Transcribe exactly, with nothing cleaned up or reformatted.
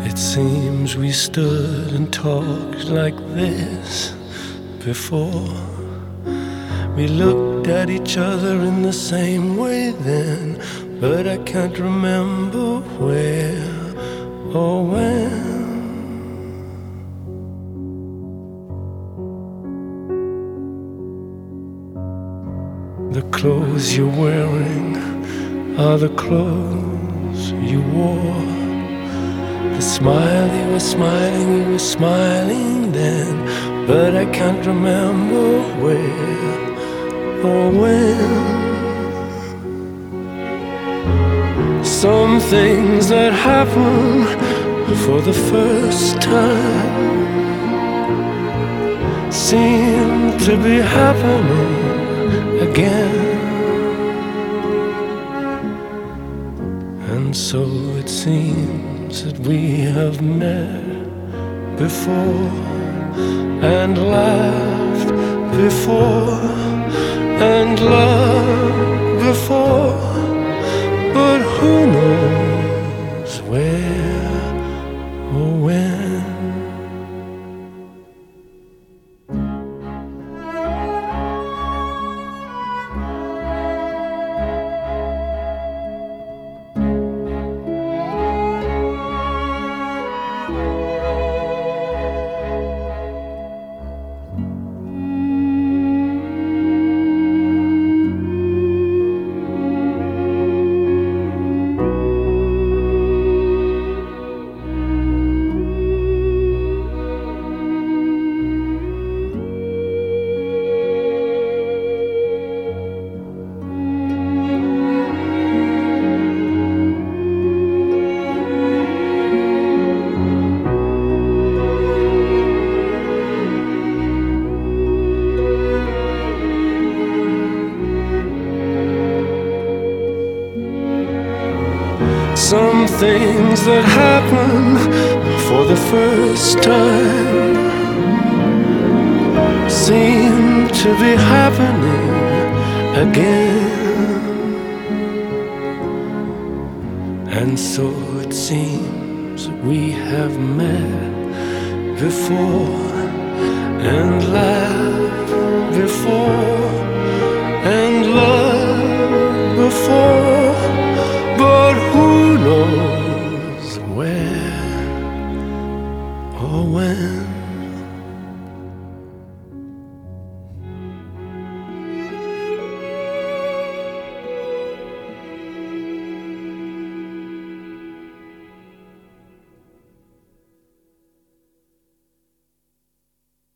It seems we stood and talked like this before. We looked at each other in the same way then, but I can't remember where or when. The clothes you're wearing are the clothes you wore. The smile you were smiling, you were smiling then, but I can't remember where or when. Some things that happen for the first time seem to be happening again. And so it seems that we have met before and laughed before and loved before, but who knows where or when. Some things that happen for the first time seem to be happening again. And so it seems we have met before and laughed before and loved before, but who knows where or when.